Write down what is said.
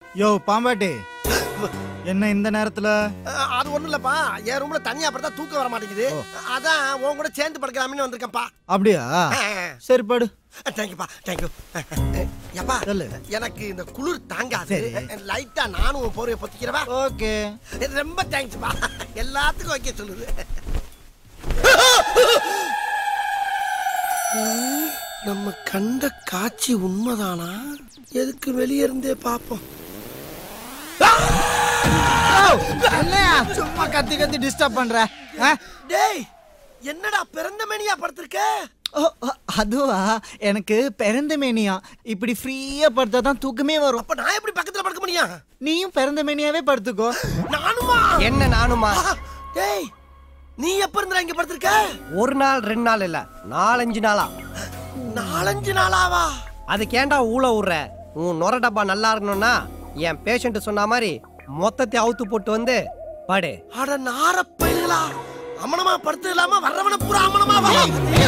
யோ பாம்பாட்டி, என்ன இந்த நேரத்துல? அது ஒண்ணும் இல்லப்பா, என் ரூம்ல தனியா படுத்தா தூக்கம் வர மாட்டேங்குது. அதான் உன் கூட சேர்ந்து படுக்கலாம்னு வந்திருக்கேன்ப்பா. அப்படியா? சரி படு. தேங்க்யூப்பா, தேங்க்யூ. எப்பா எனக்கு இந்த குளிர் தாங்காது, லைட்டா நானும் போர்வை பொத்திக்கிறவா? ஓகே. ரொம்ப தேங்க்ஸ்ப்பா, எல்லாத்துக்கும் வைக்க சொல்லுது. நம்ம கண்ட காட்சி உண்மைதானா? எதுக்கு வெளியே இருந்தே பாப்போம். என்னையா சும்மா கத்தி கத்தி டிஸ்டர்ப் பண்ற? டேய், என்னடா பிறந்த மேனியா படுத்திருக்க? அதுவா, எனக்கு பிறந்த மேனியா. இப்படி ஃப்ரீயா படுத்தா தான் தூக்கமே வரும். அப்ப நான் எப்படி பக்கத்துல படுக்க முடியும்? நீயும் பிறந்த மேனியாவே படுத்துக்கோ. நானுமா? என்ன நானுமா? டேய், நீ எப்ப இருந்தா இங்க படுத்திருக்க? ஒரு நாள் 2 நாள் இல்ல, 4-5 நாளா. 4-5 நாளாவா? அதுக்கேண்டா ஊழ விடுற? உன் நொர டப்பா நல்லா இருக்கணும்னா என் பேஷண்ட் சொன்ன மாதிரி மொத்தத்தை அவுத்து போட்டு வந்து படு. அட நார பயிர்களா, அமனமா படுத்து இல்லாம வர்றவன பூரா அமனமா வா.